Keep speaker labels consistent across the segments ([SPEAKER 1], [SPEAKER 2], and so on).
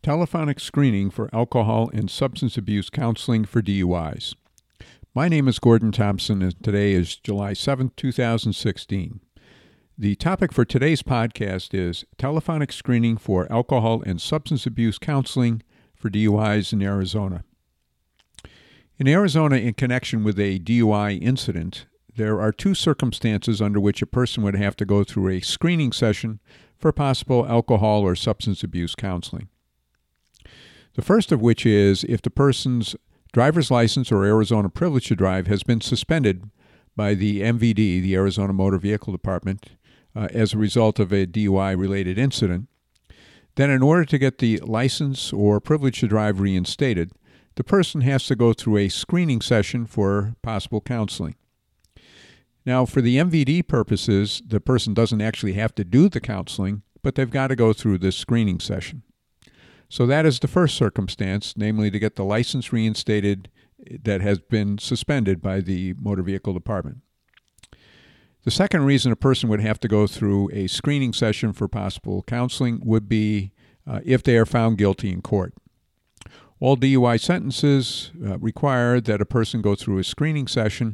[SPEAKER 1] telephonic screening for alcohol and substance abuse counseling for DUIs. My name is Gordon Thompson, and today is July 7th, 2016. The topic for today's podcast is telephonic screening for alcohol and substance abuse counseling for DUIs in Arizona. In Arizona, in connection with a DUI incident, there are two circumstances under which a person would have to go through a screening session for possible alcohol or substance abuse counseling. The first of which is if the person's driver's license or Arizona privilege to drive has been suspended by the MVD, the Arizona Motor Vehicle Department, as a result of a DUI-related incident. Then in order to get the license or privilege to drive reinstated, the person has to go through a screening session for possible counseling. Now, for the MVD purposes, the person doesn't actually have to do the counseling, but they've got to go through this screening session. So that is the first circumstance, namely to get the license reinstated that has been suspended by the Motor Vehicle Department. The second reason a person would have to go through a screening session for possible counseling would be if they are found guilty in court. All DUI sentences require that a person go through a screening session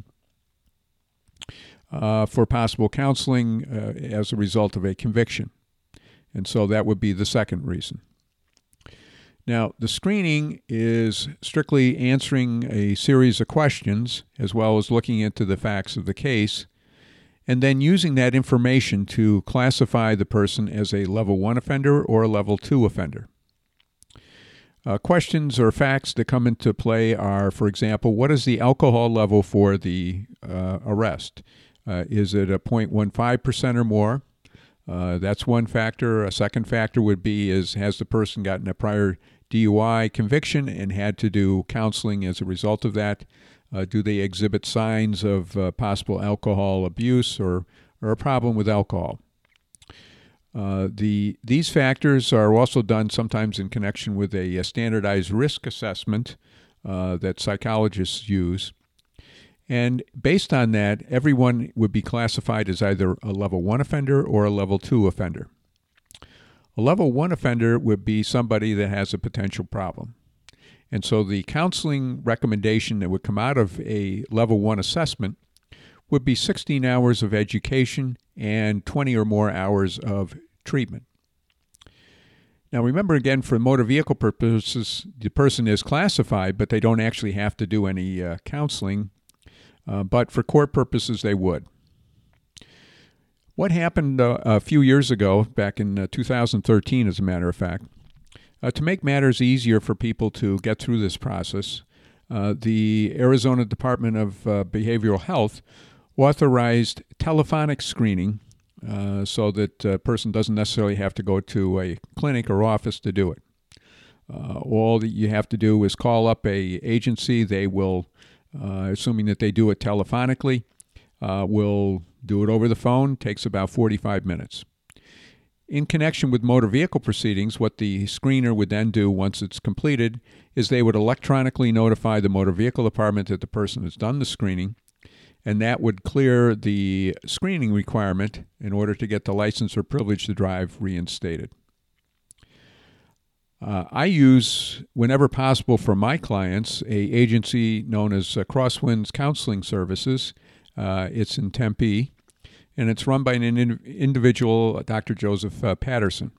[SPEAKER 1] for possible counseling as a result of a conviction. And so that would be the second reason. Now, the screening is strictly answering a series of questions as well as looking into the facts of the case, and then using that information to classify the person as a level 1 offender or a level 2 offender. Questions or facts that come into play are, for example, what is the alcohol level for the arrest? Is it a 0.15% or more? That's one factor. A second factor would be has the person gotten a prior DUI conviction and had to do counseling as a result of that? Do they exhibit signs of possible alcohol abuse or a problem with alcohol? These factors are also done sometimes in connection with a standardized risk assessment that psychologists use. And based on that, everyone would be classified as either a level 1 offender or a level 2 offender. A level 1 offender would be somebody that has a potential problem. And so the counseling recommendation that would come out of a level 1 assessment would be 16 hours of education and 20 or more hours of treatment. Now remember again, for motor vehicle purposes, the person is classified, but they don't actually have to do any counseling. But for court purposes, they would. What happened a few years ago, back in 2013, as a matter of fact, to make matters easier for people to get through this process, the Arizona Department of Behavioral Health authorized telephonic screening so that a person doesn't necessarily have to go to a clinic or office to do it. All that you have to do is call up a agency. They will, assuming that they do it telephonically, will do it over the phone. Takes about 45 minutes. In connection with motor vehicle proceedings, what the screener would then do once it's completed is they would electronically notify the motor vehicle department that the person has done the screening, and that would clear the screening requirement in order to get the license or privilege to drive reinstated. I use, whenever possible for my clients, an agency known as Crosswinds Counseling Services. It's in Tempe, and it's run by an individual, Dr. Joseph Patterson.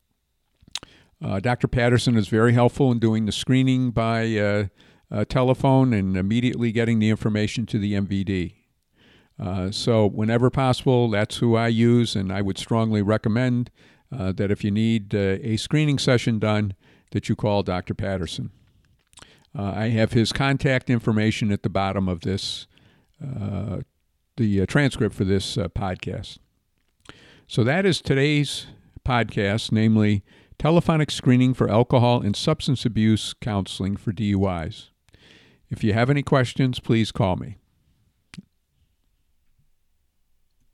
[SPEAKER 1] Dr. Patterson is very helpful in doing the screening by telephone and immediately getting the information to the MVD. So whenever possible, that's who I use, and I would strongly recommend that if you need a screening session done, that you call Dr. Patterson. I have his contact information at the bottom of this, the transcript for this podcast. So that is today's podcast, namely telephonic screening for alcohol and substance abuse counseling for DUIs. If you have any questions, please call me.